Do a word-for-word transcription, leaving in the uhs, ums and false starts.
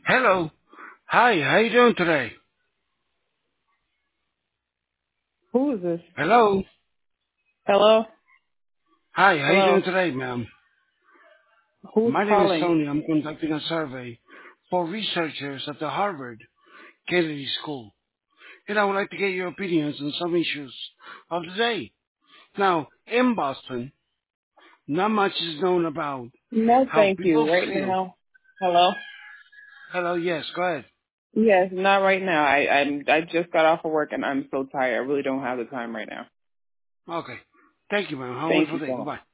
Hello. Hi, how you doing today? Who is this? Hello. Hello? Hi, how you Hello? doing today, ma'am? Who's My name is calling? Tony. I'm conducting a survey for researchers at the Harvard Kennedy School. And I would like to get your opinions on some issues of the day. Now, in Boston, not much is known about No, how thank you. people Right feel. now. Hello? Hello, yes, go ahead. Yes, not right now. I I'm I just got off of work and I'm so tired. I really don't have the time right now. Okay. Thank you, ma'am. Have a Thank wonderful you day. so much. Goodbye.